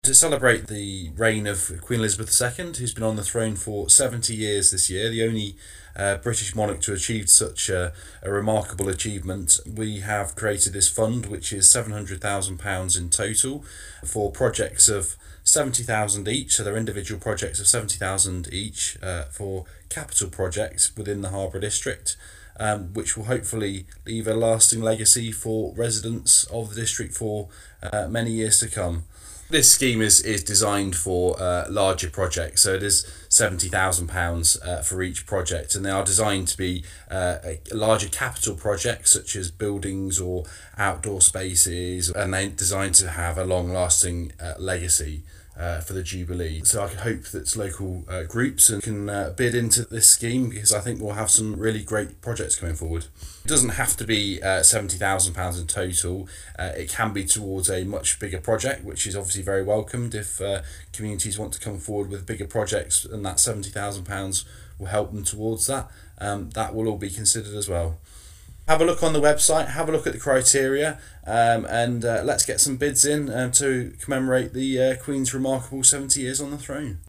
To celebrate the reign of Queen Elizabeth II, who's been on the throne for 70 years this year, the only British monarch to achieve such a remarkable achievement, we have created this fund, which is £700,000 in total, for projects of 70,000 each. So they're individual projects of 70,000 each for capital projects within the Harbour District. Which will hopefully leave a lasting legacy for residents of the district for many years to come. This scheme is designed for larger projects, so it is £70,000 for each project, and they are designed to be larger capital projects such as buildings or outdoor spaces, and they're designed to have a long-lasting legacy for the Jubilee. So I hope that local groups can bid into this scheme, because I think we'll have some really great projects coming forward. It doesn't have to be £70,000 in total. It can be towards a much bigger project, which is obviously very welcomed if communities want to come forward with bigger projects, and that £70,000 will help them towards that. That will all be considered as well. Have a look on the website, have a look at the criteria, and let's get some bids in to commemorate the Queen's remarkable 70 years on the throne.